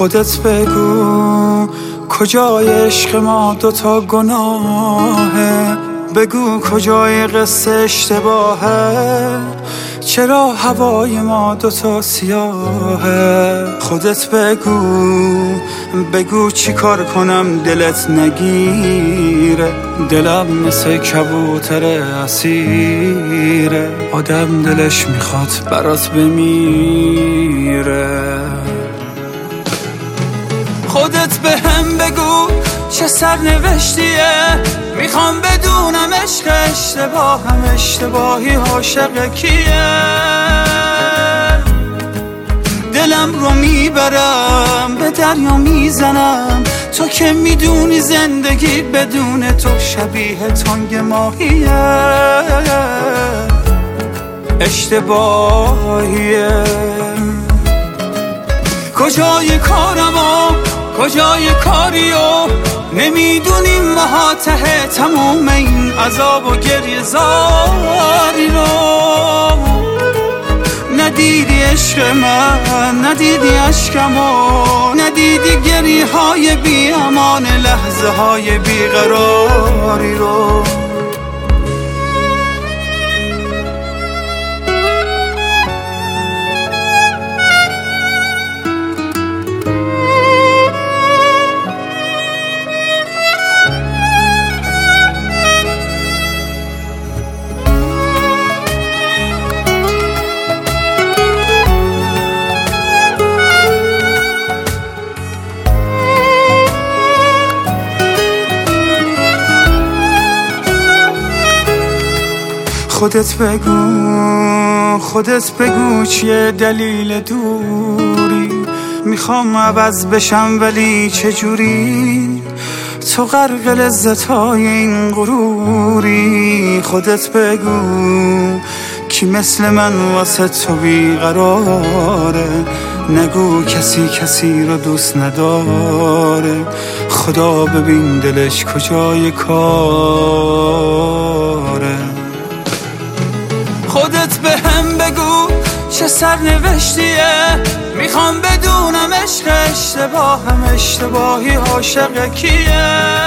خودت بگو کجای عشق ما دوتا گناهه، بگو کجای قصه اشتباهه، چرا هوای ما دوتا سیاهه. خودت بگو چی کار کنم دلت نگیره، دلم مثل کبوتر اسیره، آدم دلش میخواد برات بمیره. خودت بهم بگو چه سرنوشتیه، میخوام بدونم عشق اشتباهم، اشتباهی عاشق کیه. دلم رو میبرم به دریا میزنم، تو که میدونی زندگی بدون تو شبیه تانگ ماهیه، اشتباهیه. کجای کارمو کجای کاریو، نمیدونیم ماها ته تموم این عذاب و گریه زاری رو. ندیدی عشق من، ندیدی عشقمو، ندیدی گریه های بی امان، لحظه های بیقراری رو. خودت بگو چیه دلیل دوری، میخوام عوض بشم ولی چجوری، تو غرق لذتای این غروری. خودت بگو کی مثل من واسه تو بیقراره، نگو کسی رو دوست نداره، خدا ببین دلش کجای کاره. خودت بهم بگو چه سرنوشتیه، میخوام بدونم عشق اشتباهم، اشتباهی عاشق کیه.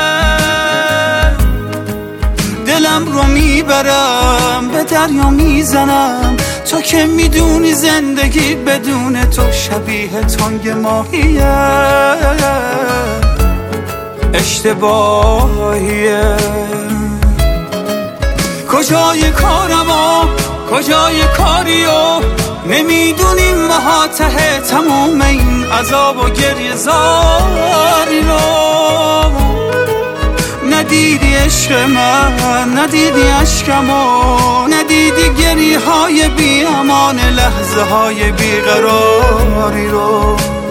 دلم رو میبرم به دریا میزنم، تو که میدونی زندگی بدون تو شبیه تانگ ماهیه، اشتباهیه. کجای کارمو کجای کاریو، نمیدونیم ماها ته تموم این عذاب و گریه زاری رو. ندیدی عشق من، ندیدی عشقمو، ندیدی گریه های بی امان، لحظه های بیقراری رو.